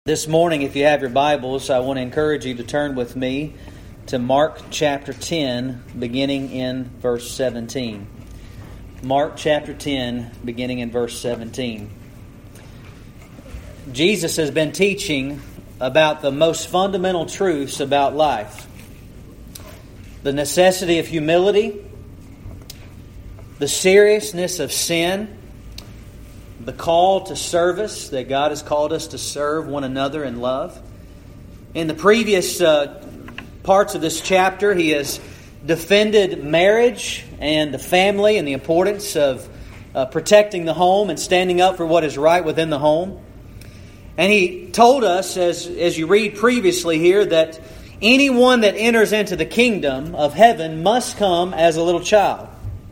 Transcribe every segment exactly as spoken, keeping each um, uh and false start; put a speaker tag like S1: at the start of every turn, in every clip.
S1: This morning, if you have your Bibles, I want to encourage you to turn with me to Mark chapter ten, beginning in verse seventeen. Mark chapter ten, beginning in verse seventeen. Jesus has been teaching about the most fundamental truths about life. The necessity of humility, the seriousness of sin, the call to service, that God has called us to serve one another in love. In the previous uh, parts of this chapter, he has defended marriage and the family and the importance of uh, protecting the home and standing up for what is right within the home. And he told us, as, as you read previously here, that anyone that enters into the kingdom of heaven must come as a little child.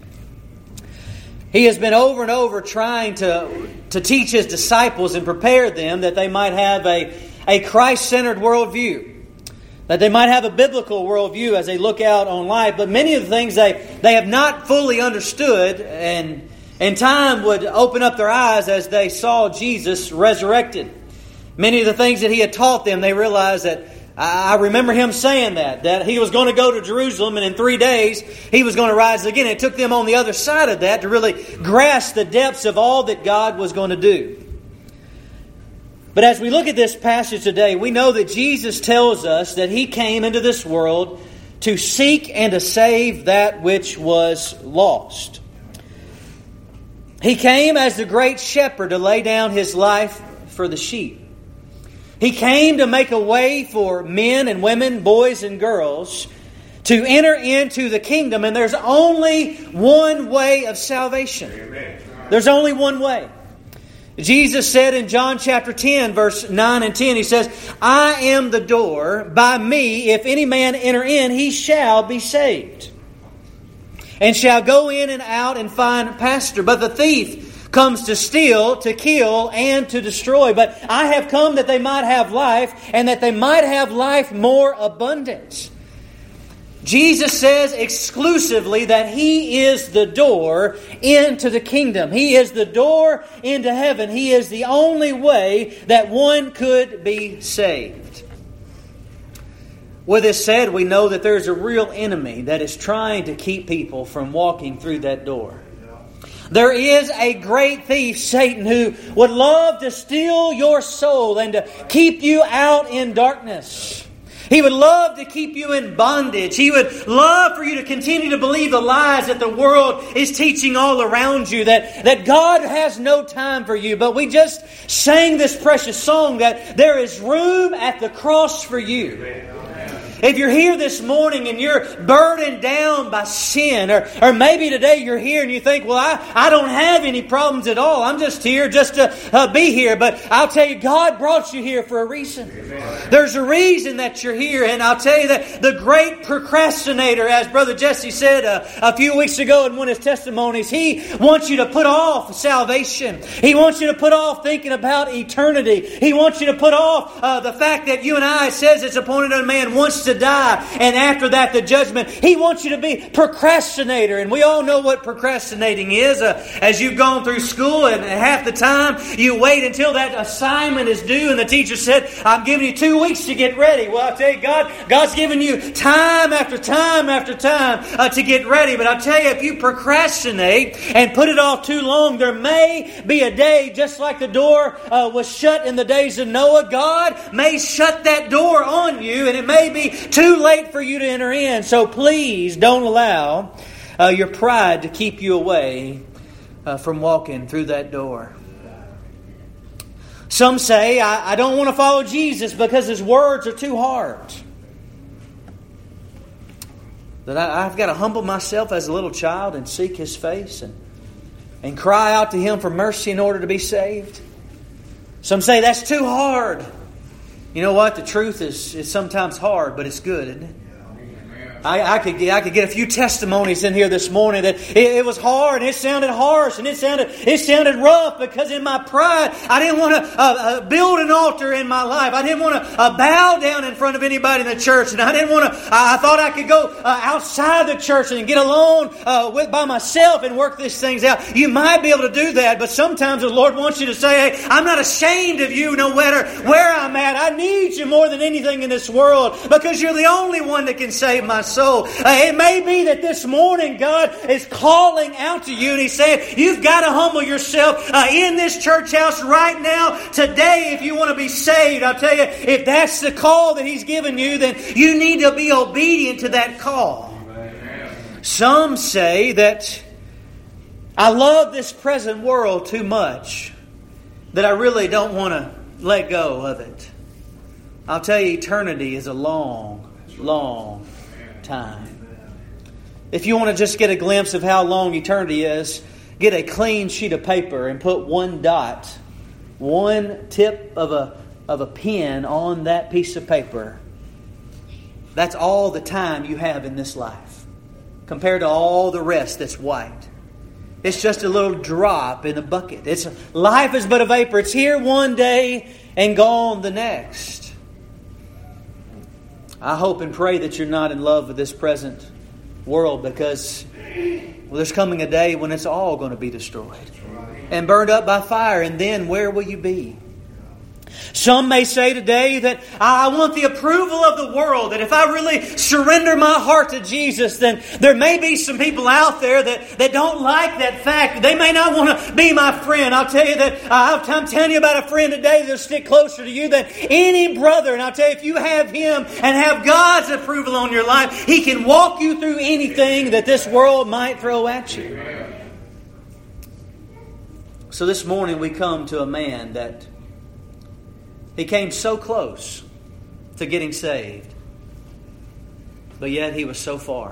S1: He has been over and over trying to, to teach his disciples and prepare them that they might have a, a Christ-centered worldview. That they might have a biblical worldview as they look out on life. But many of the things they, they have not fully understood, and, and time would open up their eyes as they saw Jesus resurrected. Many of the things that he had taught them, they realized that, I remember him saying that, that he was going to go to Jerusalem and in three days he was going to rise again. It took them on the other side of that to really grasp the depths of all that God was going to do. But as we look at this passage today, we know that Jesus tells us that he came into this world to seek and to save that which was lost. He came as the great shepherd to lay down his life for the sheep. He came to make a way for men and women, boys and girls, to enter into the kingdom. And there's only one way of salvation. Amen. There's only one way. Jesus said in John chapter ten, verse nine and ten, He says, I am the door. By me, if any man enter in, he shall be saved, and shall go in and out and find pasture. But the thief comes to steal, to kill, and to destroy. But I have come that they might have life, and that they might have life more abundant. Jesus says exclusively that He is the door into the kingdom. He is the door into heaven. He is the only way that one could be saved. With this said, we know that there's a real enemy that is trying to keep people from walking through that door. There is a great thief, Satan, who would love to steal your soul and to keep you out in darkness. He would love to keep you in bondage. He would love for you to continue to believe the lies that the world is teaching all around you, that, that God has no time for you. But we just sang this precious song that there is room at the cross for you. If you're here this morning and you're burdened down by sin, or, or maybe today you're here and you think, well, I, I don't have any problems at all. I'm just here just to uh, be here. But I'll tell you, God brought you here for a reason. Amen. There's a reason that you're here. And I'll tell you that the great procrastinator, as Brother Jesse said uh, a few weeks ago in one of his testimonies, he wants you to put off salvation. He wants you to put off thinking about eternity. He wants you to put off uh, the fact that you and I, it says it's appointed unto man once to die, and after that the judgment. He wants you to be procrastinator, and we all know what procrastinating is. Uh, as you've gone through school, and half the time you wait until that assignment is due, and the teacher said, I'm giving you two weeks to get ready. Well, I'll tell you, God, God's given you time after time after time uh, to get ready. But I'll tell you, if you procrastinate and put it off too long, there may be a day, just like the door uh, was shut in the days of Noah. God may shut that door on you, and it may be too late for you to enter in. So please don't allow uh, your pride to keep you away uh, from walking through that door. Some say, I, I don't want to follow Jesus because His words are too hard. That I, I've got to humble myself as a little child and seek His face and, and cry out to Him for mercy in order to be saved. Some say that's too hard. You know what? The truth is, is sometimes hard, but it's good, isn't it? I, I could I could get a few testimonies in here this morning that it, it was hard and it sounded harsh and it sounded it sounded rough because in my pride I didn't want to uh, uh, build an altar in my life. I didn't want to uh, bow down in front of anybody in the church, and I didn't want to. I thought I could go uh, outside the church and get alone uh, with by myself and work these things out. You might be able to do that, but sometimes the Lord wants you to say, "Hey, I'm not ashamed of you, no matter where I'm at. I need you more than anything in this world because you're the only one that can save my soul." Uh, it may be that this morning God is calling out to you and He's saying, you've got to humble yourself uh, in this church house right now, today, if you want to be saved. I'll tell you, if that's the call that He's given you, then you need to be obedient to that call. Amen. Some say that I love this present world too much that I really don't want to let go of it. I'll tell you, eternity is a long, long time. If you want to just get a glimpse of how long eternity is, get a clean sheet of paper and put one dot, one tip of a of a pen on that piece of paper. That's all the time you have in this life, compared to all the rest that's white. It's just a little drop in a bucket. It's life is but a vapor. It's here one day and gone the next. I hope and pray that you're not in love with this present world, because well, there's coming a day when it's all going to be destroyed and burned up by fire. And then where will you be? Some may say today that I want the approval of the world, that if I really surrender my heart to Jesus, then there may be some people out there that, that don't like that fact. They may not want to be my friend. I'll tell you that uh, I'm telling you about a friend today that'll stick closer to you than any brother. And I'll tell you, if you have him and have God's approval on your life, He can walk you through anything that this world might throw at you. So this morning we come to a man that he came so close to getting saved, but yet he was so far.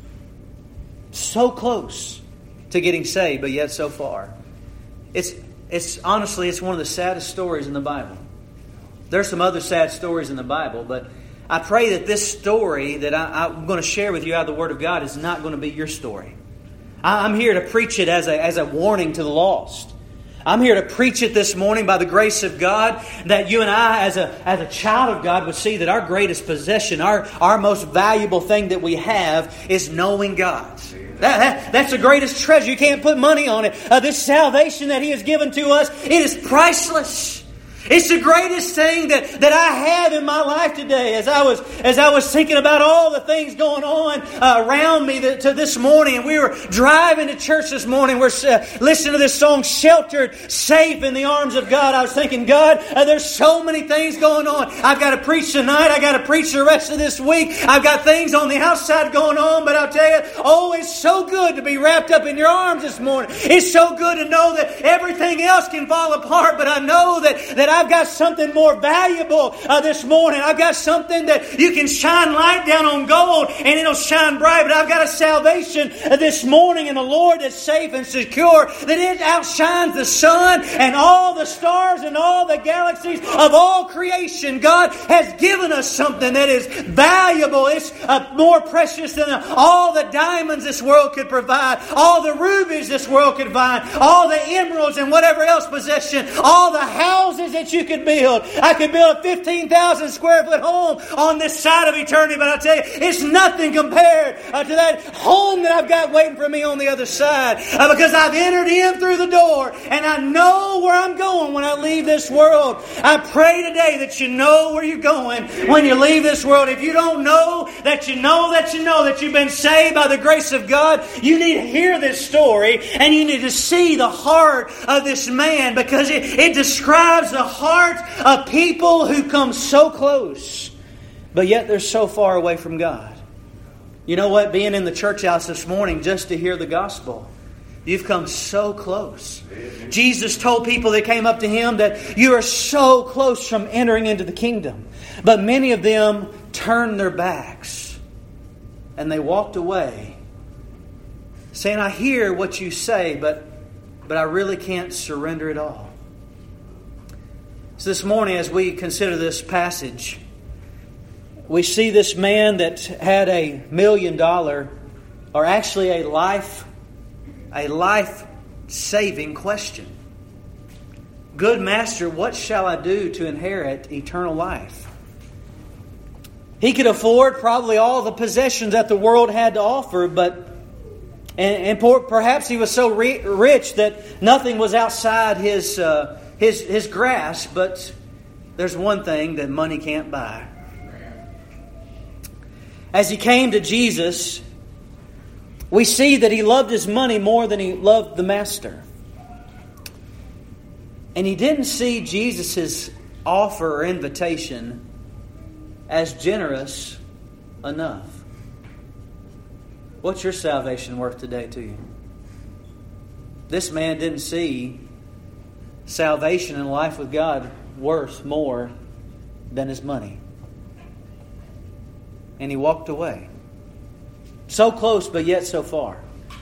S1: So close to getting saved, but yet so far. It's it's honestly, it's one of the saddest stories in the Bible. There's some other sad stories in the Bible, but I pray that this story that I, I'm going to share with you out of the Word of God is not going to be your story. I, I'm here to preach it as a as a warning to the lost. I'm here to preach it this morning by the grace of God, that you and I as a as a child of God would see that our greatest possession, our, our most valuable thing that we have is knowing God. That, that, that's the greatest treasure. You can't put money on it. Uh, this salvation that He has given to us, it is priceless. It's the greatest thing that, that I have in my life today. As I was as I was thinking about all the things going on uh, around me that, to this morning, and we were driving to church this morning, we're uh, listening to this song, "Sheltered, Safe in the Arms of God." I was thinking, God, uh, there's so many things going on. I've got to preach tonight. I've got to preach the rest of this week. I've got things on the outside going on, but I'll tell you, oh, it's so good to be wrapped up in your arms this morning. It's so good to know that everything else can fall apart, but I know that, that I've got something more valuable uh, this morning. I've got something that you can shine light down on gold and it'll shine bright. But I've got a salvation uh, this morning in the Lord that's safe and secure, that it outshines the sun and all the stars and all the galaxies of all creation. God has given us something that is valuable. It's uh, more precious than uh, all the diamonds this world could provide, all the rubies this world could find, all the emeralds and whatever else possession, all the houses that you could build. I could build a fifteen thousand square foot home on this side of eternity, but I tell you, it's nothing compared uh, to that home that I've got waiting for me on the other side, uh, because I've entered in through the door and I know where I'm going when I leave this world. I pray today that you know where you're going when you leave this world. If you don't know that you know that you know that you've been saved by the grace of God, you need to hear this story and you need to see the heart of this man, because it, it describes the heart of people who come so close, but yet they're so far away from God. You know what? Being in the church house this morning just to hear the gospel, you've come so close. Jesus told people that came up to Him that you are so close from entering into the kingdom. But many of them turned their backs and they walked away, saying, I hear what you say, but, but I really can't surrender it all. So this morning, as we consider this passage, we see this man that had a million dollar, or actually a life, a life-saving question. Good master, what shall I do to inherit eternal life? He could afford probably all the possessions that the world had to offer, but and, and por- perhaps he was so re- rich that nothing was outside his uh, his his grasp. But there's one thing that money can't buy. As he came to Jesus, we see that he loved his money more than he loved the master. And he didn't see Jesus' offer or invitation as generous enough. What's your salvation worth today to you? This man didn't see salvation and life with God worth more than his money. And he walked away. So close, but yet so far.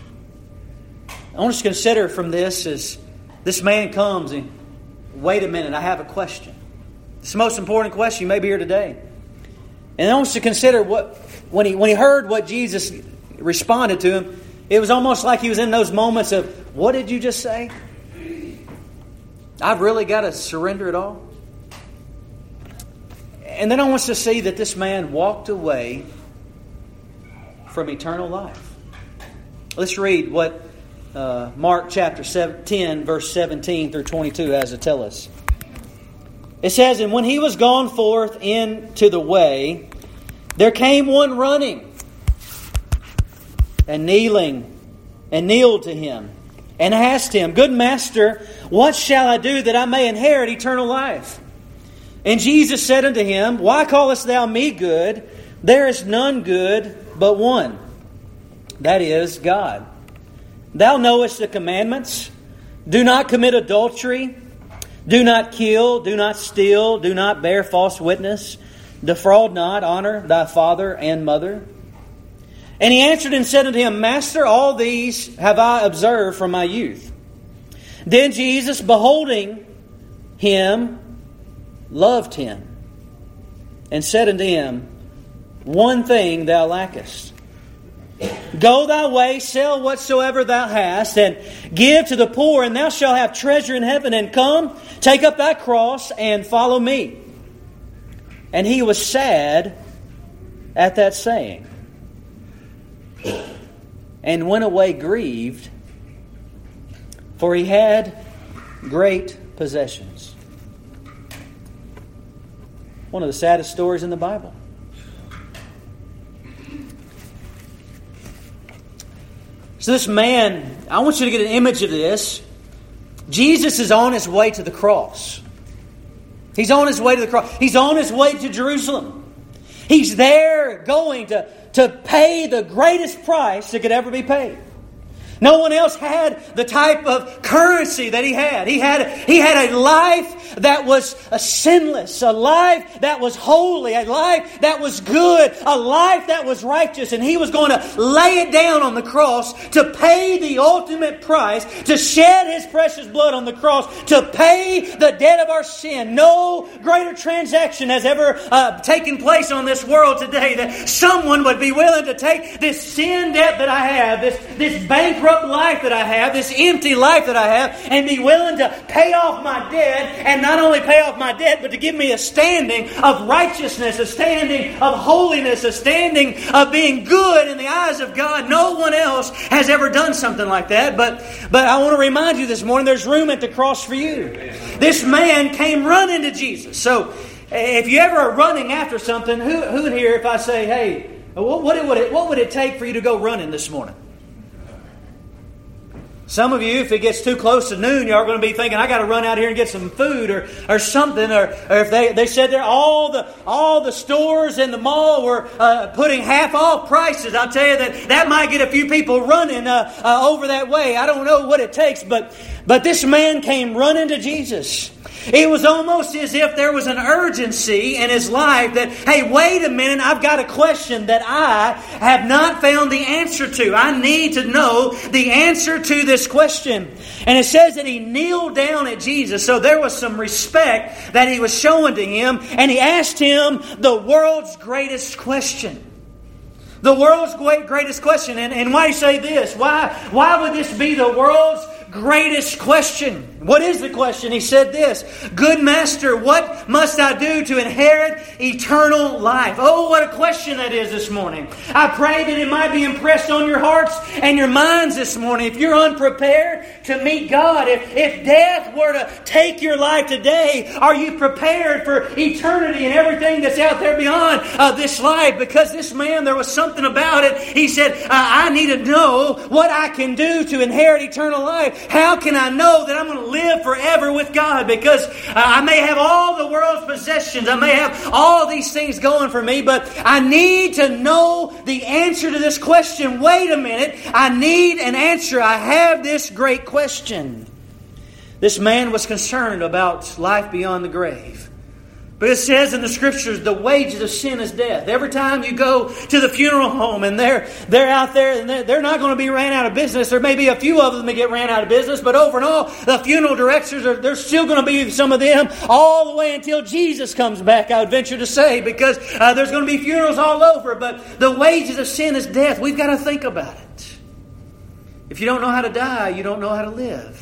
S1: I want us to consider from this as this man comes and, wait a minute, I have a question. It's the most important question. You may be here today. And I want us to consider what when he when he heard what Jesus responded to him, it was almost like he was in those moments of, what did you just say? I've really got to surrender it all? And then I want us to see that this man walked away from eternal life. Let's read what uh, Mark chapter ten, verse seventeen through twenty-two has to tell us. It says, and when he was gone forth into the way, there came one running and kneeling and kneeled to him and asked him, good master, what shall I do that I may inherit eternal life? And Jesus said unto him, why callest thou me good? There is none good but one, that is God. Thou knowest the commandments. Do not commit adultery. Do not kill. Do not steal. Do not bear false witness. Defraud not. Honor thy father and mother. And he answered and said unto him, Master, all these have I observed from my youth. Then Jesus, beholding him, loved him, and said unto him, one thing thou lackest. Go thy way, sell whatsoever thou hast, and give to the poor, and thou shalt have treasure in heaven. And come, take up thy cross, and follow me. And he was sad at that saying, and went away grieved, for he had great possessions. One of the saddest stories in the Bible. So this man, I want you to get an image of this. Jesus is on his way to the cross. He's on his way to the cross. He's on his way to Jerusalem. He's there going to, to pay the greatest price that could ever be paid. No one else had the type of currency that he had. He had, he had a life that was a sinless, a life that was holy, a life that was good, a life that was righteous. And he was going to lay it down on the cross to pay the ultimate price, to shed his precious blood on the cross, to pay the debt of our sin. No greater transaction has ever uh, taken place on this world today, that someone would be willing to take this sin debt that I have, this, this bankrupt life that I have, this empty life that I have, and be willing to pay off my debt, and not only pay off my debt, but to give me a standing of righteousness, a standing of holiness, a standing of being good in the eyes of God. No one else has ever done something like that. But, but I want to remind you this morning, there's room at the cross for you. This man came running to Jesus. So if you ever are running after something, who, who in here, if I say, hey, what, what, would it, what would it take for you to go running this morning? Some of you, if it gets too close to noon, you are going to be thinking, I got to run out here and get some food or, or something. Or, or if they, they said there, all the all the stores in the mall were uh, putting half off prices. I'll tell you that that might get a few people running uh, uh, over that way. I don't know what it takes, but but this man came running to Jesus. It was almost as if there was an urgency in his life that, hey, wait a minute, I've got a question that I have not found the answer to. I need to know the answer to this question. And it says that he kneeled down at Jesus. So there was some respect that he was showing to him. And he asked him the world's greatest question. The world's greatest question. And, and why do you say this? Why, why would this be the world's greatest question? What is the question? He said this: "Good Master, what must I do to inherit eternal life?" Oh, what a question that is this morning. I pray that it might be impressed on your hearts and your minds this morning. If you're unprepared to meet God, if, if death were to take your life today, are you prepared for eternity and everything that's out there beyond uh, this life? Because this man, there was something about it. He said, uh, I need to know what I can do to inherit eternal life. How can I know that I'm going to live forever with God? Because uh, I may have all the world's possessions. I may have all these things going for me, but I need to know the answer to this question. Wait a minute. I need an answer. I have this great question. This man was concerned about life beyond the grave. But it says in the Scriptures, the wages of sin is death. Every time you go to the funeral home and they're they're out there and they're, they're not going to be ran out of business. There may be a few of them that get ran out of business, but over and all, the funeral directors, are there's still going to be some of them all the way until Jesus comes back, I would venture to say, because uh, there's going to be funerals all over. But the wages of sin is death. We've got to think about it. If you don't know how to die, you don't know how to live.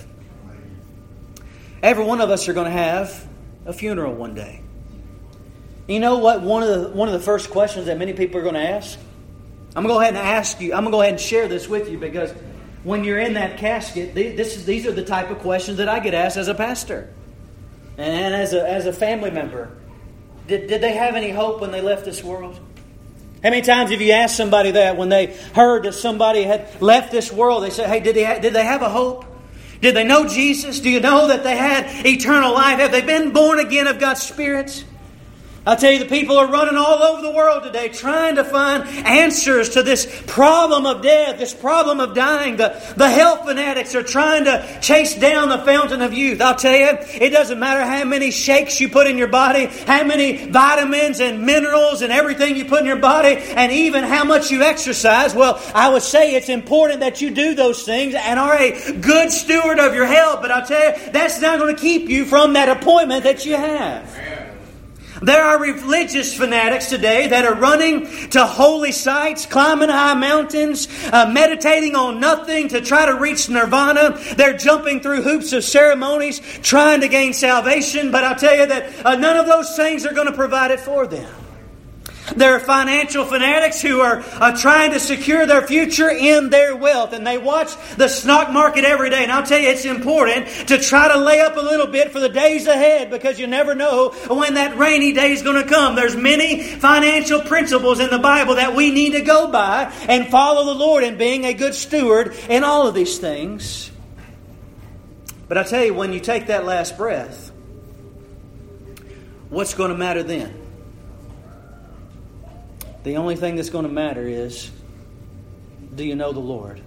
S1: Every one of us are going to have a funeral one day. You know what? One of the one of the first questions that many people are going to ask? I'm going to go ahead and ask you. I'm going to go ahead and share this with you, because when you're in that casket, this these are the type of questions that I get asked as a pastor and as a as a family member. Did did they have any hope when they left this world? How many times have you asked somebody that when they heard that somebody had left this world? They said, "Hey, did they ha- did they have a hope? Did they know Jesus? Do you know that they had eternal life? Have they been born again of God's Spirit?" I'll tell you, the people are running all over the world today trying to find answers to this problem of death, this problem of dying. The, the health fanatics are trying to chase down the fountain of youth. I'll tell you, it doesn't matter how many shakes you put in your body, how many vitamins and minerals and everything you put in your body, and even how much you exercise. Well, I would say it's important that you do those things and are a good steward of your health. But I'll tell you, that's not going to keep you from that appointment that you have. There are religious fanatics today that are running to holy sites, climbing high mountains, uh, meditating on nothing to try to reach nirvana. They're jumping through hoops of ceremonies, trying to gain salvation. But I'll tell you that uh, none of those things are going to provide it for them. There are financial fanatics who are, are trying to secure their future in their wealth. And they watch the stock market every day. And I'll tell you, it's important to try to lay up a little bit for the days ahead, because you never know when that rainy day is going to come. There's many financial principles in the Bible that we need to go by and follow the Lord in being a good steward in all of these things. But I tell you, when you take that last breath, what's going to matter then? The only thing that's going to matter is, do you know the Lord?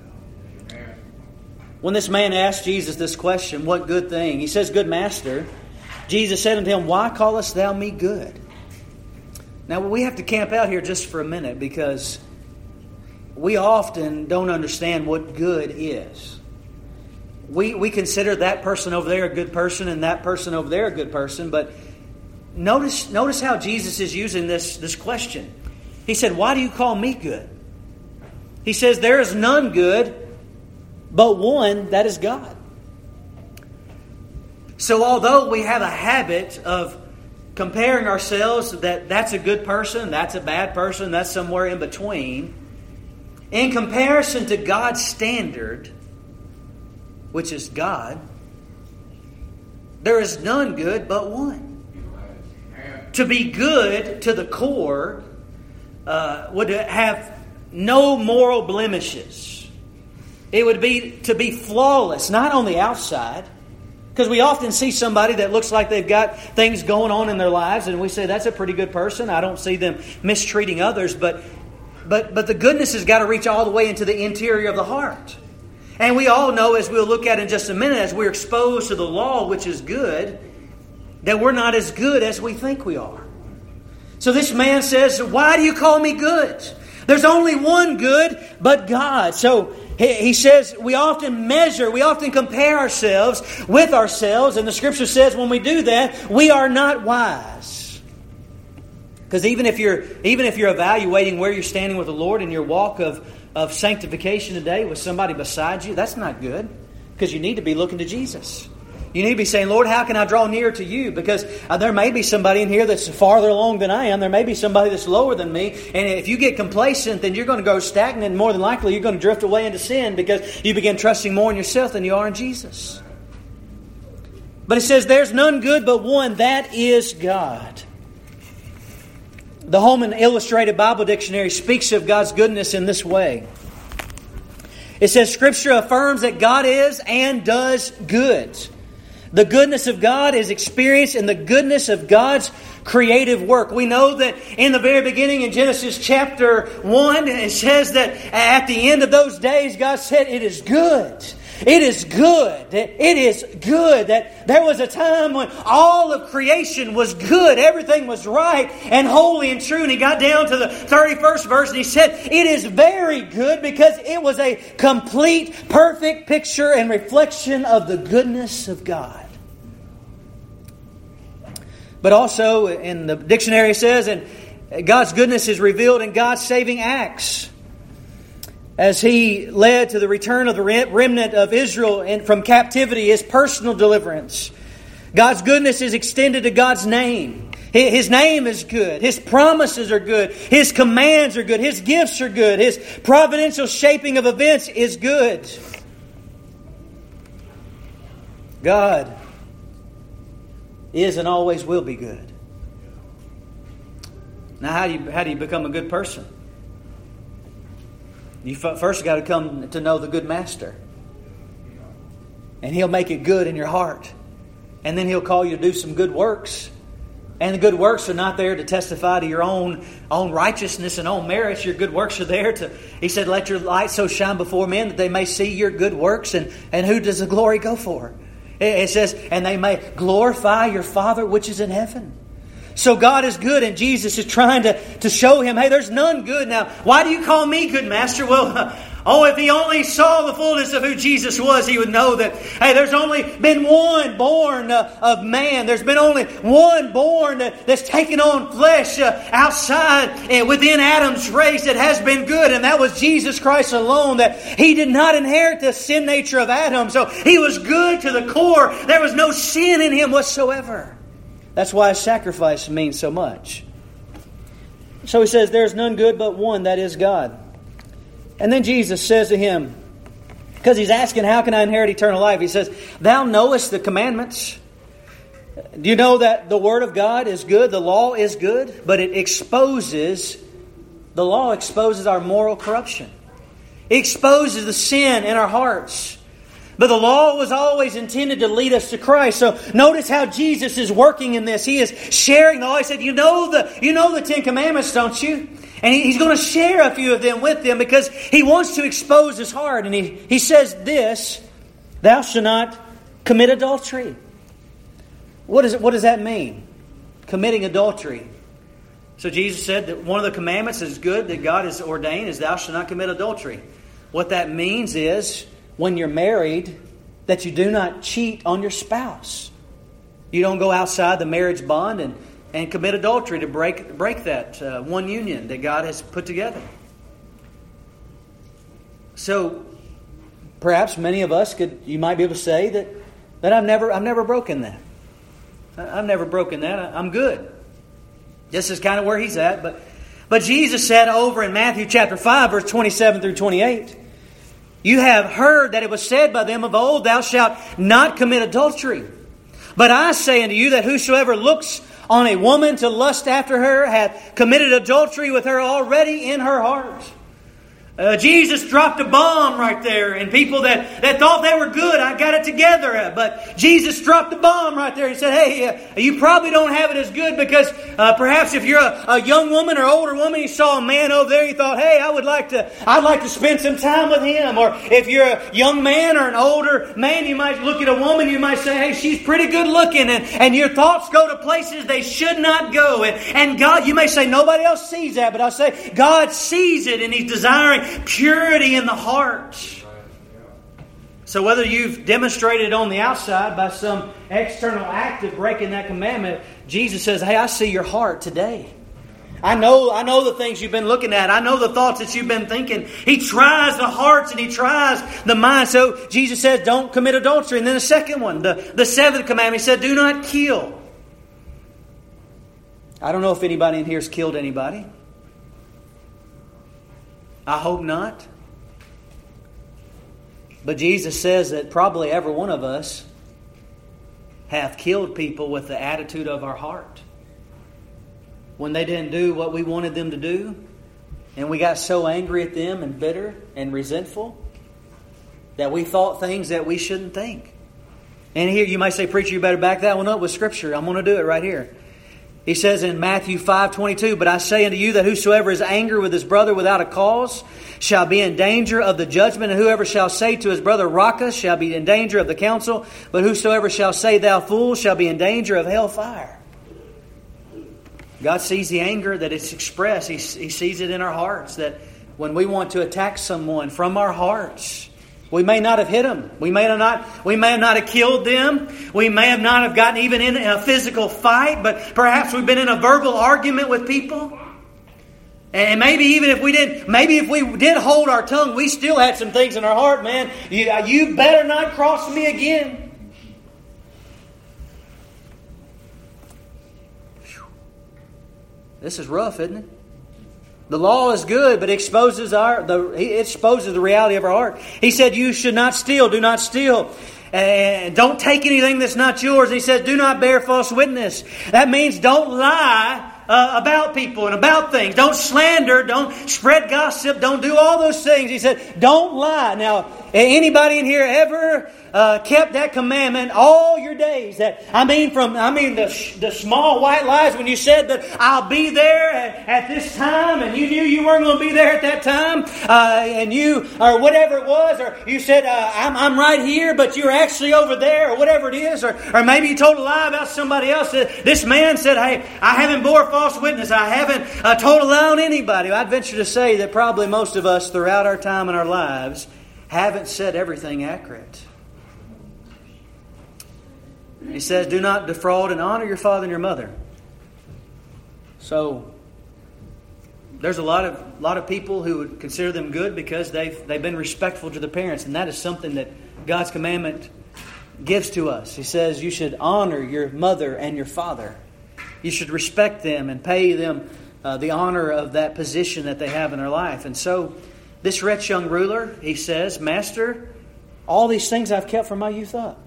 S1: When this man asked Jesus this question, what good thing? He says, "Good Master." Jesus said unto him, "Why callest thou me good?" Now we have to camp out here just for a minute, because we often don't understand what good is. We, we consider that person over there a good person and that person over there a good person, but notice, notice how Jesus is using this, this question. He said, "Why do you call me good?" He says, "There is none good but one, that is God." So although we have a habit of comparing ourselves, that that's a good person, that's a bad person, that's somewhere in between, in comparison to God's standard, which is God, there is none good but one. To be good to the core Uh, would have no moral blemishes. It would be to be flawless, not on the outside. Because we often see somebody that looks like they've got things going on in their lives, and we say, that's a pretty good person. I don't see them mistreating others. But, but, but the goodness has got to reach all the way into the interior of the heart. And we all know, as we'll look at in just a minute, as we're exposed to the law, which is good, that we're not as good as we think we are. So this man says, why do you call me good? There's only one good but God. So he says we often measure, we often compare ourselves with ourselves. And the Scripture says when we do that, we are not wise. Because even if you're even if you're evaluating where you're standing with the Lord in your walk of, of sanctification today with somebody beside you, that's not good. Because you need to be looking to Jesus. You need to be saying, Lord, how can I draw near to you? Because uh, there may be somebody in here that's farther along than I am. There may be somebody that's lower than me. And if you get complacent, then you're going to go stagnant. And more than likely, you're going to drift away into sin because you begin trusting more in yourself than you are in Jesus. But it says, there's none good but one, that is God. The Holman Illustrated Bible Dictionary speaks of God's goodness in this way. It says, Scripture affirms that God is and does good. The goodness of God is experienced in the goodness of God's creative work. We know that in the very beginning in Genesis chapter one, it says that at the end of those days, God said, it is good. It is good. It is good. That there was a time when all of creation was good. Everything was right and holy and true. And he got down to the thirty-first verse and he said, it is very good, because it was a complete, perfect picture and reflection of the goodness of God. But also in the dictionary it says, and God's goodness is revealed in God's saving acts. As He led to the return of the remnant of Israel from captivity, His personal deliverance. God's goodness is extended to God's name. His name is good. His promises are good. His commands are good. His gifts are good. His providential shaping of events is good. God is and always will be good. Now, how do you, how do you become a good person? You first got to come to know the good master. And He'll make it good in your heart. And then He'll call you to do some good works. And the good works are not there to testify to your own, own righteousness and own merits. Your good works are there to, He said, let your light so shine before men that they may see your good works. And, and who does the glory go for? It says, and they may glorify your Father which is in heaven. So God is good, and Jesus is trying to, to show him, hey, there's none good. Now, why do you call me good, Master? Well, oh, if he only saw the fullness of who Jesus was, he would know that, hey, there's only been one born uh, of man. There's been only one born that, that's taken on flesh uh, outside and within Adam's race that has been good, and that was Jesus Christ alone. That He did not inherit the sin nature of Adam, so He was good to the core. There was no sin in Him whatsoever. That's why His sacrifice means so much. So He says, there's none good but one, that is God. And then Jesus says to him, because he's asking, how can I inherit eternal life? He says, thou knowest the commandments. Do you know that the Word of God is good? The law is good, but it exposes, the law exposes our moral corruption. It exposes the sin in our hearts. But the law was always intended to lead us to Christ. So notice how Jesus is working in this. He is sharing the law. He said, you know the, you know the Ten Commandments, don't you? And He's going to share a few of them with them because He wants to expose His heart. And He, he says this, thou shalt not commit adultery. What, is it, what does that mean? Committing adultery. So Jesus said that one of the commandments that is good that God has ordained is thou shalt not commit adultery. What that means is, when you're married, that you do not cheat on your spouse. You don't go outside the marriage bond and, and commit adultery to break break that uh, one union that God has put together. So, perhaps many of us could, you might be able to say that, that I've never I've never broken that. I've never broken that. I'm good. This is kind of where he's at. But, but Jesus said over in Matthew chapter five, verse twenty-seven through twenty-eight, you have heard that it was said by them of old, thou shalt not commit adultery. But I say unto you that whosoever looks on a woman to lust after her hath committed adultery with her already in her heart. Uh, Jesus dropped a bomb right there, and people that, that thought they were good, I got it together. But Jesus dropped the bomb right there. He said, hey, uh, you probably don't have it as good because uh, perhaps if you're a, a young woman or older woman, you saw a man over there, you thought, hey, I would like to, I'd like to spend some time with him. Or if you're a young man or an older man, you might look at a woman, you might say, hey, she's pretty good looking, and, and your thoughts go to places they should not go. And, and God, you may say, nobody else sees that, but I'll say, God sees it, and He's desiring purity in the heart. So whether you've demonstrated on the outside by some external act of breaking that commandment, Jesus says, hey, I see your heart today. I know, I know the things you've been looking at. I know the thoughts that you've been thinking. He tries the hearts and He tries the mind. So Jesus says, don't commit adultery. And then the second one, the, the seventh commandment, He said, do not kill. I don't know if anybody in here has killed anybody. I hope not. But Jesus says that probably every one of us hath killed people with the attitude of our heart. When they didn't do what we wanted them to do, and we got so angry at them and bitter and resentful that we thought things that we shouldn't think. And here you might say, preacher, you better back that one up with Scripture. I'm going to do it right here. He says in Matthew five twenty-two, but I say unto you that whosoever is angry with his brother without a cause shall be in danger of the judgment, and whoever shall say to his brother, Raca, shall be in danger of the council, but whosoever shall say, thou fool, shall be in danger of hellfire. God sees the anger that is expressed. He, he sees it in our hearts, that when we want to attack someone from our hearts, we may not have hit them. We may not. We may have not have killed them. We may have not have gotten even in a physical fight, but perhaps we've been in a verbal argument with people. And maybe even if we didn't, maybe if we did hold our tongue, we still had some things in our heart. Man, you, you better not cross me again. Whew. This is rough, isn't it? The law is good, but it exposes our the it exposes the reality of our heart. He said, "You should not steal. Do not steal, and don't take anything that's not yours." He said, "Do not bear false witness." That means don't lie uh, about people and about things. Don't slander. Don't spread gossip. Don't do all those things. He said, "Don't lie." Now, anybody in here ever uh, kept that commandment all your days? That I mean, from I mean the the small white lies when you said that I'll be there at, at this time, and you knew you weren't going to be there at that time, uh, and you or whatever it was, or you said uh, I'm I'm right here, but you're actually over there, or whatever it is, or or maybe you told a lie about somebody else. This man said, "Hey, I haven't bore false witness. I haven't uh, told a lie on anybody." I'd venture to say that probably most of us throughout our time in our lives haven't said everything accurate. He says, do not defraud and honor your father and your mother. So, there's a lot of lot of people who would consider them good because they've, they've been respectful to their parents. And that is something that God's commandment gives to us. He says you should honor your mother and your father. You should respect them and pay them uh, the honor of that position that they have in their life. And so, this rich young ruler, he says, Master, all these things I've kept from my youth up.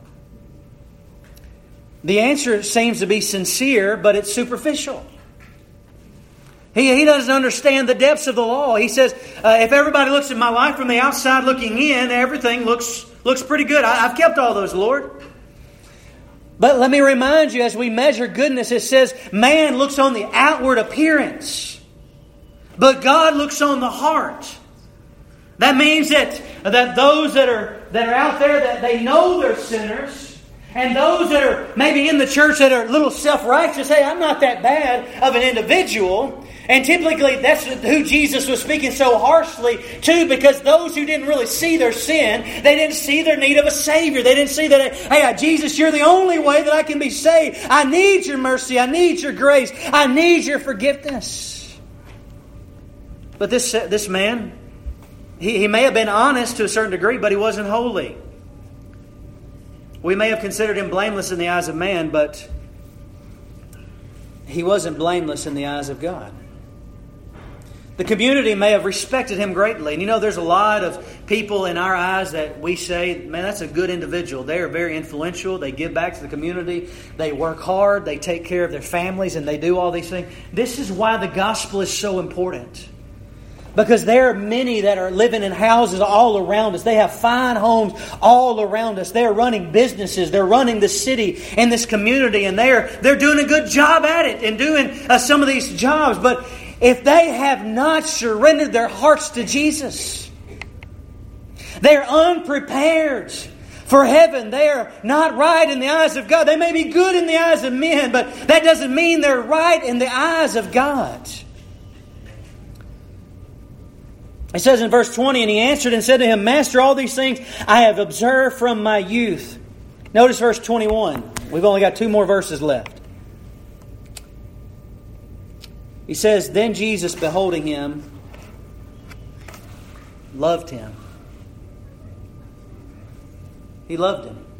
S1: The answer seems to be sincere, but it's superficial. He, he doesn't understand the depths of the law. He says, uh, if everybody looks at my life from the outside looking in, everything looks looks pretty good. I, I've kept all those, Lord. But let me remind you, as we measure goodness, it says, man looks on the outward appearance, but God looks on the heart. That means that, that those that are that are out there, that they know they're sinners, and those that are maybe in the church that are a little self-righteous, hey, I'm not that bad of an individual. And typically that's who Jesus was speaking so harshly to, because those who didn't really see their sin, they didn't see their need of a Savior. They didn't see that, hey, Jesus, you're the only way that I can be saved. I need your mercy. I need your grace. I need your forgiveness. But this, this man, he, he may have been honest to a certain degree, but he wasn't holy. We may have considered him blameless in the eyes of man, but he wasn't blameless in the eyes of God. The community may have respected him greatly. And you know, there's a lot of people in our eyes that we say, man, that's a good individual. They are very influential. They give back to the community. They work hard. They take care of their families, and they do all these things. This is why the gospel is so important. Because there are many that are living in houses all around us. They have fine homes all around us. They're running businesses. They're running the city and this community. And they're, they're doing a good job at it and doing uh, some of these jobs. But if they have not surrendered their hearts to Jesus, they're unprepared for heaven. They are not right in the eyes of God. They may be good in the eyes of men, but that doesn't mean they're right in the eyes of God. It says in verse twenty, and he answered and said to him, Master, all these things I have observed from my youth. Notice verse twenty-one. We've only got two more verses left. He says, Then Jesus, beholding him, loved him. He loved him.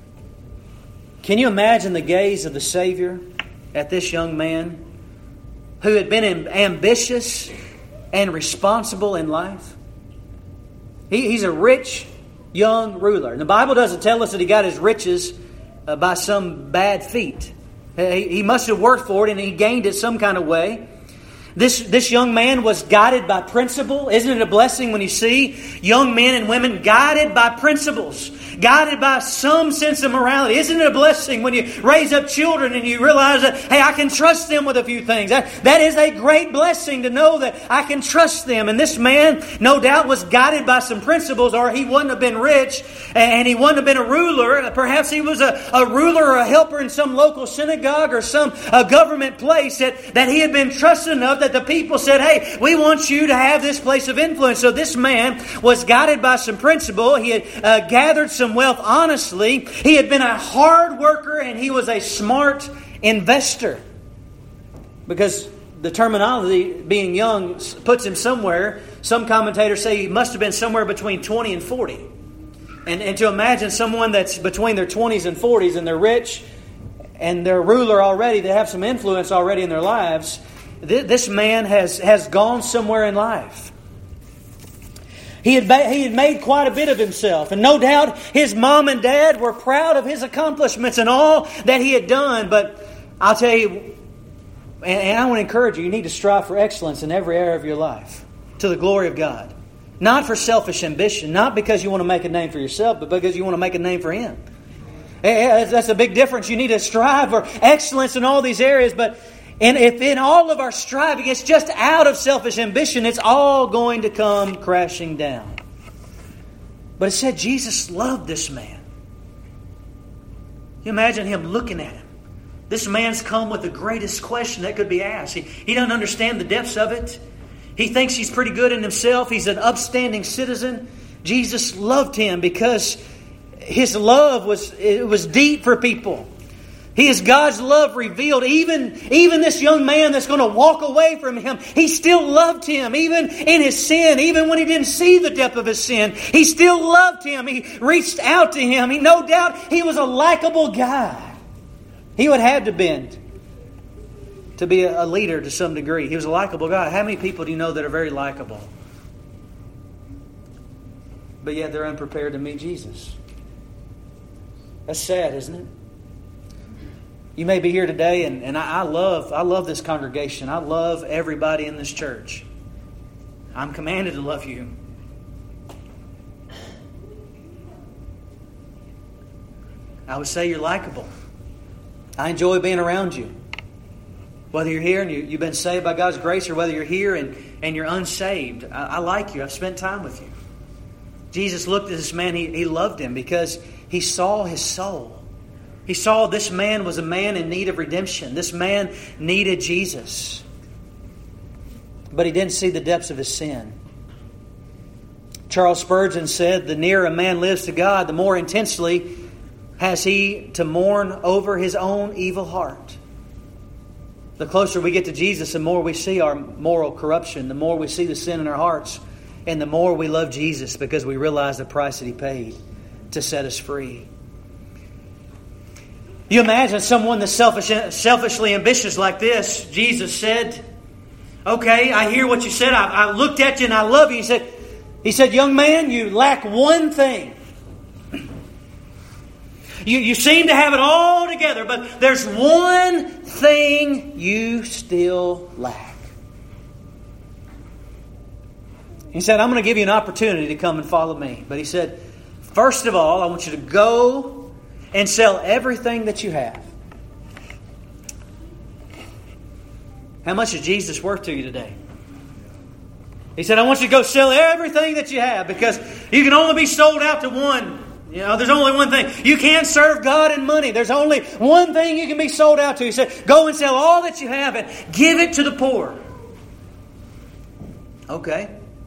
S1: Can you imagine the gaze of the Savior at this young man who had been ambitious and responsible in life? He, he's a rich young ruler. And the Bible doesn't tell us that he got his riches uh, by some bad feat. He, he must have worked for it and he gained it some kind of way. This, this young man was guided by principle. Isn't it a blessing when you see young men and women guided by principles, guided by some sense of morality? Isn't it a blessing when you raise up children and you realize that, hey, I can trust them with a few things? That, that is a great blessing to know that I can trust them. And this man, no doubt, was guided by some principles, or he wouldn't have been rich and he wouldn't have been a ruler. Perhaps he was a, a ruler or a helper in some local synagogue or some a government place that, that he had been trusted enough that the people said, hey, we want you to have this place of influence. So this man was guided by some principle. He had uh, gathered some wealth honestly. He had been a hard worker and he was a smart investor. Because the terminology, being young, puts him somewhere. Some commentators say he must have been somewhere between twenty and forty. And, and to imagine someone that's between their twenties and forties and they're rich and they're a ruler already, they have some influence already in their lives. This man has, has gone somewhere in life. He had, he had made quite a bit of himself. And no doubt his mom and dad were proud of his accomplishments and all that he had done. But I'll tell you, and I want to encourage you, you need to strive for excellence in every area of your life to the glory of God. Not for selfish ambition, not because you want to make a name for yourself, but because you want to make a name for Him. That's a big difference. You need to strive for excellence in all these areas, but and if in all of our striving, it's just out of selfish ambition, it's all going to come crashing down. But it said Jesus loved this man. You imagine him looking at him. This man's come with the greatest question that could be asked. He, he doesn't understand the depths of it. He thinks he's pretty good in himself. He's an upstanding citizen. Jesus loved him because his love was, it was deep for people. He is God's love revealed. Even, even this young man that's going to walk away from him, he still loved him. Even in his sin, even when he didn't see the depth of his sin, he still loved him. He reached out to him. He, no doubt he was a likable guy. He would have to bend to be a leader to some degree. He was a likable guy. How many people do you know that are very likable? But yet they're unprepared to meet Jesus. That's sad, isn't it? You may be here today, and, and I, I love I love this congregation. I love everybody in this church. I'm commanded to love you. I would say you're likable. I enjoy being around you. Whether you're here and you, you've been saved by God's grace, or whether you're here and, and you're unsaved, I, I like you. I've spent time with you. Jesus looked at this man. He, he loved him because he saw his soul. He saw this man was a man in need of redemption. This man needed Jesus. But he didn't see the depths of his sin. Charles Spurgeon said, the nearer a man lives to God, the more intensely has he to mourn over his own evil heart. The closer we get to Jesus, the more we see our moral corruption, the more we see the sin in our hearts, and the more we love Jesus because we realize the price that He paid to set us free. You imagine someone that's selfish, selfishly ambitious like this. Jesus said, okay, I hear what you said. I, I looked at you and I love you. He said, he said, young man, you lack one thing. You, you seem to have it all together, but there's one thing you still lack. He said, I'm going to give you an opportunity to come and follow me. But he said, first of all, I want you to go and sell everything that you have. How much is Jesus worth to you today? He said, I want you to go sell everything that you have, because you can only be sold out to one. You know, there's only one thing. You can't serve God and money. There's only one thing you can be sold out to. He said, go and sell all that you have and give it to the poor. Okay.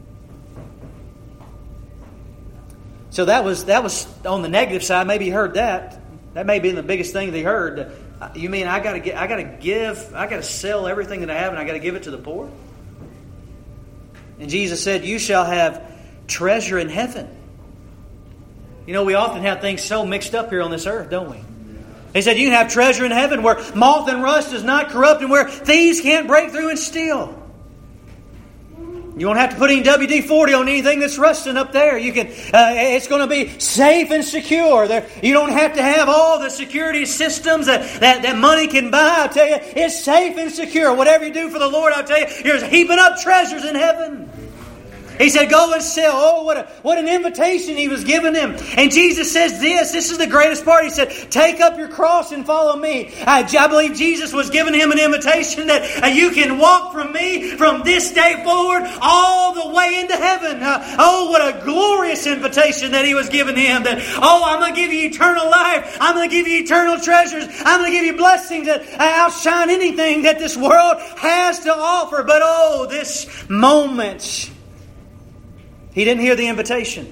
S1: So that was that was on the negative side. Maybe he heard that. That may be the biggest thing that he heard. You mean I got to get? I got to give? I got to sell everything that I have, and I got to give it to the poor? And Jesus said, "You shall have treasure in heaven." You know, we often have things so mixed up here on this earth, don't we? He said, "You can have treasure in heaven, where moth and rust does not corrupt, and where thieves can't break through and steal." You won't have to put any W D forty on anything that's rusting up there. You can. Uh, it's going to be safe and secure. There, you don't have to have all the security systems that, that, that money can buy. I'll tell you, it's safe and secure. Whatever you do for the Lord, I'll tell you, you're heaping up treasures in heaven. He said, go and sell. Oh, what a, what an invitation he was giving them. And Jesus says this. This is the greatest part. He said, take up your cross and follow me. I, I believe Jesus was giving him an invitation that uh, you can walk from me from this day forward all the way into heaven. Uh, oh, what a glorious invitation that he was giving him. That, oh, I'm going to give you eternal life. I'm going to give you eternal treasures. I'm going to give you blessings that outshine anything that this world has to offer. But oh, this moment... He didn't hear the invitation.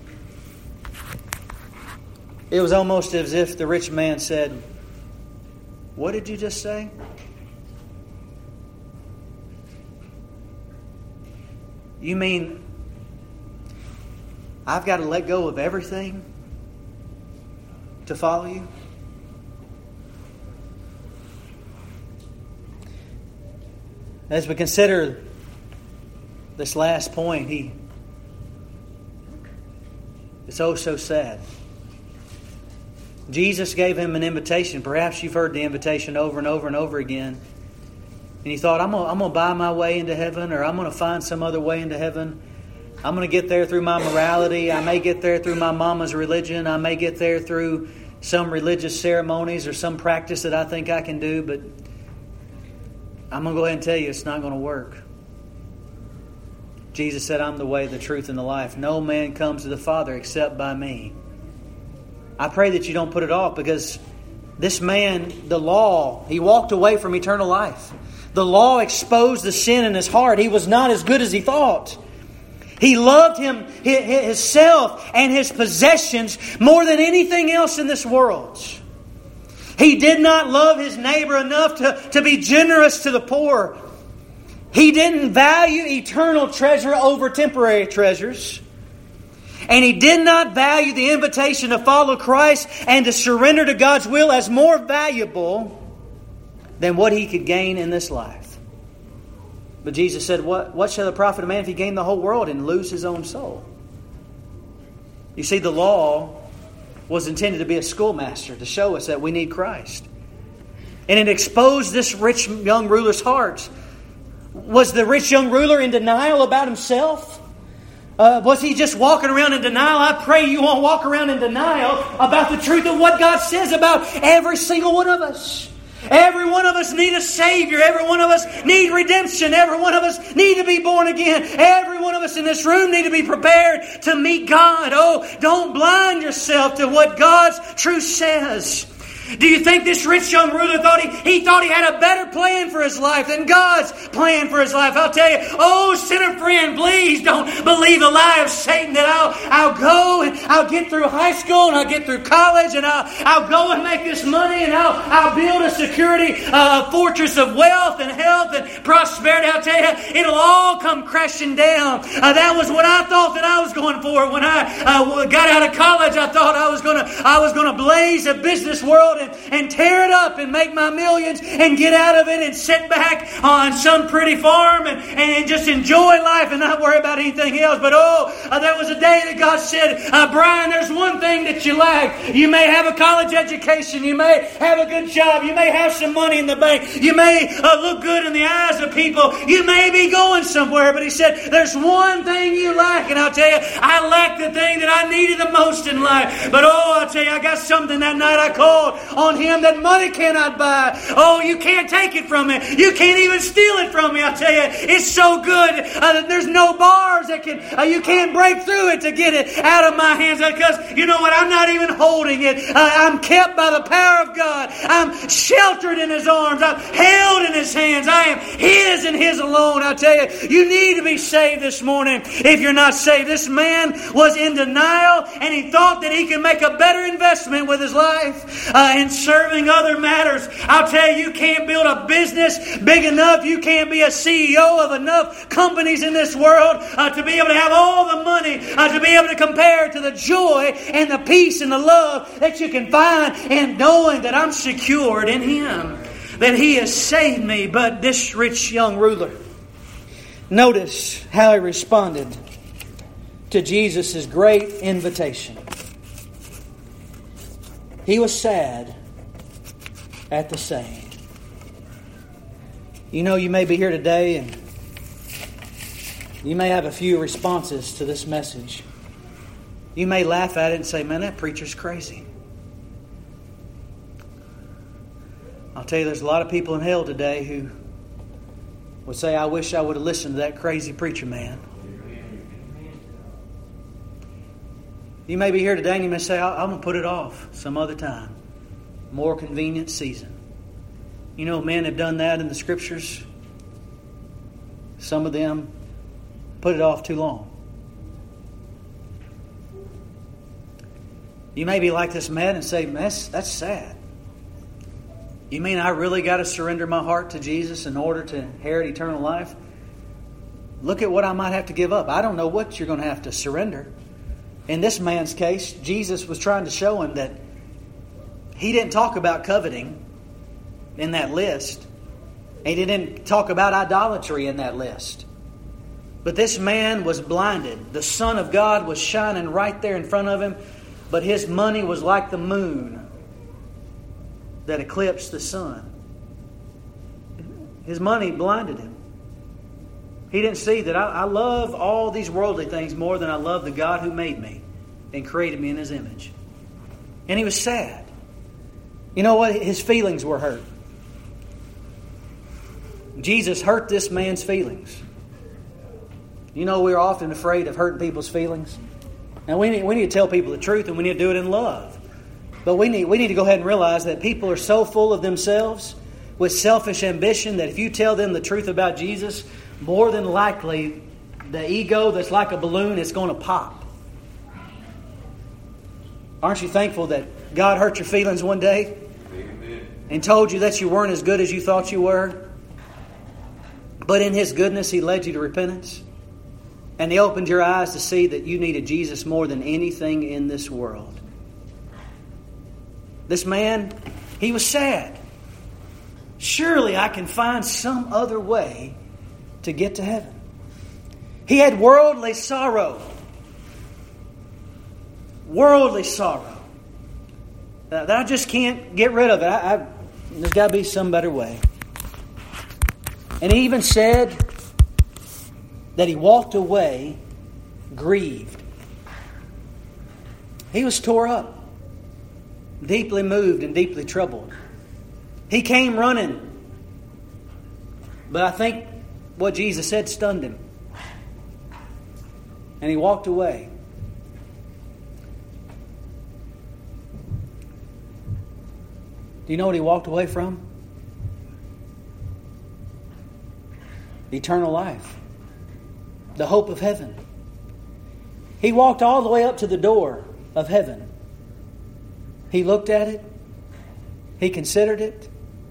S1: It was almost as if the rich man said, "What did you just say?" You mean I've got to let go of everything to follow you? As we consider this last point, he It's oh so sad. Jesus gave him an invitation. Perhaps you've heard the invitation over and over and over again. And you thought, I'm going I'm to buy my way into heaven, or I'm going to find some other way into heaven. I'm going to get there through my morality. I may get there through my mama's religion. I may get there through some religious ceremonies or some practice that I think I can do. But I'm going to go ahead and tell you, it's not going to work. Jesus said, I'm the way, the truth, and the life. No man comes to the Father except by me. I pray that you don't put it off, because this man, the law, he walked away from eternal life. The law exposed the sin in his heart. He was not as good as he thought. He loved him, himself and his possessions more than anything else in this world. He did not love his neighbor enough to, to be generous to the poor. He didn't value eternal treasure over temporary treasures. And he did not value the invitation to follow Christ and to surrender to God's will as more valuable than what he could gain in this life. But Jesus said, What, what shall the profit a man if he gain the whole world and lose his own soul? You see, the law was intended to be a schoolmaster to show us that we need Christ. And it exposed this rich young ruler's heart. Was the rich young ruler in denial about himself? Uh, was he just walking around in denial? I pray you won't walk around in denial about the truth of what God says about every single one of us. Every one of us need a Savior. Every one of us need redemption. Every one of us need to be born again. Every one of us in this room need to be prepared to meet God. Oh, don't blind yourself to what God's truth says. Do you think this rich young ruler thought he, he thought he had a better plan for his life than God's plan for his life? I'll tell you, oh, sinner friend, please don't believe the lie of Satan that I'll, I'll go and I'll get through high school and I'll get through college and I'll, I'll go and make this money and I'll, I'll build a security uh, fortress of wealth and health and prosperity. I'll tell you, it'll all come crashing down. Uh, that was what I thought that I was going for. When I uh, got out of college, I thought I was going to I was going to blaze a business world world and, and tear it up and make my millions and get out of it and sit back on some pretty farm and, and just enjoy life and not worry about anything else. But oh, uh, there was a day that God said, uh, Brian, there's one thing that you lack. You may have a college education. You may have a good job. You may have some money in the bank. You may uh, look good in the eyes of people. You may be going somewhere. But He said, there's one thing you lack. And I'll tell you, I lack the thing that I needed the most in life. But oh, I'll tell you, I got something that night. I called on Him that money cannot buy. Oh, you can't take it from me. You can't even steal it from me. I'll tell you, it's so good uh, that there's no bars that can, uh, you can't break through it to get it out of my hands. Because you know what? I'm not even holding it. Uh, I'm kept by the power of God. I'm sheltered in His arms. I'm held in His hands. I am His and His alone. I'll tell you, you need to be saved this morning if you're not saved. This man was in denial and he thought that he could make a better investment with his life uh, in serving other matters. I'll tell you, you can't build a business big enough. You can't be a C E O of enough companies in this world uh, to be able to have all the money uh, to be able to compare to the joy and the peace and the love that you can find in knowing that I'm secured in Him, that He has saved me. But this rich young ruler, notice how he responded to Jesus' great invitation. He was sad at the saying. You know, you may be here today and you may have a few responses to this message. You may laugh at it and say, man, that preacher's crazy. I'll tell you, there's a lot of people in hell today who would say, I wish I would have listened to that crazy preacher man. You may be here today and you may say, I'm going to put it off some other time. More convenient season. You know, men have done that in the Scriptures. Some of them put it off too long. You may be like this man and say, that's, that's sad. You mean I really got to surrender my heart to Jesus in order to inherit eternal life? Look at what I might have to give up. I don't know what you're going to have to surrender. In this man's case, Jesus was trying to show him that He didn't talk about coveting in that list. He didn't talk about idolatry in that list. But this man was blinded. The Son of God was shining right there in front of him, but his money was like the moon that eclipsed the sun. His money blinded him. He didn't see that I, I love all these worldly things more than I love the God who made me and created me in His image. And he was sad. You know what? His feelings were hurt. Jesus hurt this man's feelings. You know, we're often afraid of hurting people's feelings. Now, we need, we need to tell people the truth, and we need to do it in love. But we need, we need to go ahead and realize that people are so full of themselves with selfish ambition that if you tell them the truth about Jesus, more than likely the ego that's like a balloon is going to pop. Aren't you thankful that God hurt your feelings one day and told you that you weren't as good as you thought you were? But in His goodness, He led you to repentance. And He opened your eyes to see that you needed Jesus more than anything in this world. This man, he was sad. Surely I can find some other way to get to heaven. He had worldly sorrow. Worldly sorrow. Uh, that I just can't get rid of it. I, I, there's got to be some better way. And he even said that he walked away grieved. He was tore up, deeply moved and deeply troubled. He came running. But I think what Jesus said stunned him. And he walked away. Do you know what he walked away from? Eternal life. The hope of heaven. He walked all the way up to the door of heaven. He looked at it. He considered it.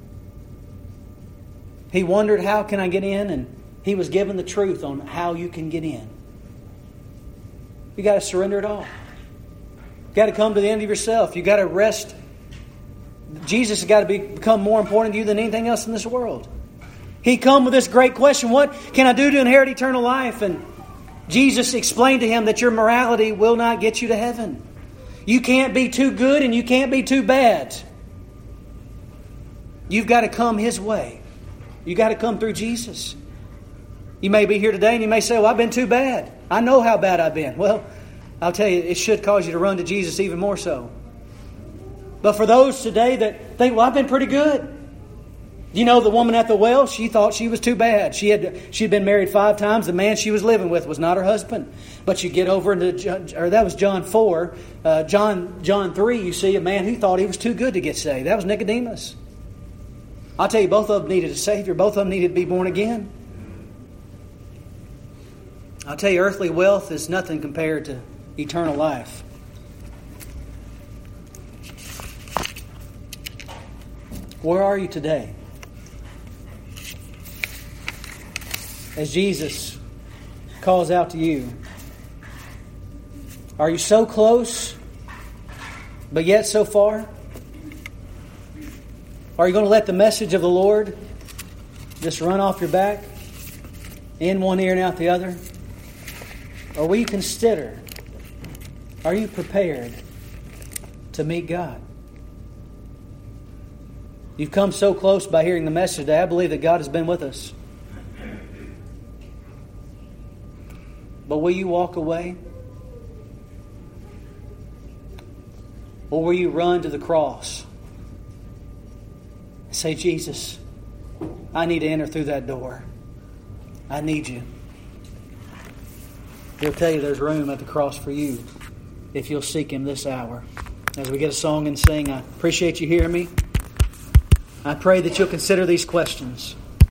S1: He wondered, how can I get in? And he was given the truth on how you can get in. You got to surrender it all. You got to come to the end of yourself. You got to rest Jesus has got to be, become more important to you than anything else in this world. He come with this great question, what can I do to inherit eternal life? And Jesus explained to him that your morality will not get you to heaven. You can't be too good and you can't be too bad. You've got to come His way. You've got to come through Jesus. You may be here today and you may say, well, I've been too bad. I know how bad I've been. Well, I'll tell you, it should cause you to run to Jesus even more so. But for those today that think, well, I've been pretty good. You know, the woman at the well, she thought she was too bad. She had she'd been married five times. The man she was living with was not her husband. But you get over into, or that was John four, uh, John John three. You see a man who thought he was too good to get saved. That was Nicodemus. I'll tell you, both of them needed a Savior. Both of them needed to be born again. I'll tell you, earthly wealth is nothing compared to eternal life. Where are you today? As Jesus calls out to you, are you so close, but yet so far? Are you going to let the message of the Lord just run off your back, in one ear and out the other? Or will you consider, are you prepared to meet God? You've come so close by hearing the message today. I believe that God has been with us. But will you walk away? Or will you run to the cross and say, Jesus, I need to enter through that door. I need you. He'll tell you there's room at the cross for you if you'll seek Him this hour. As we get a song and sing, I appreciate you hearing me. I pray that you'll consider these questions.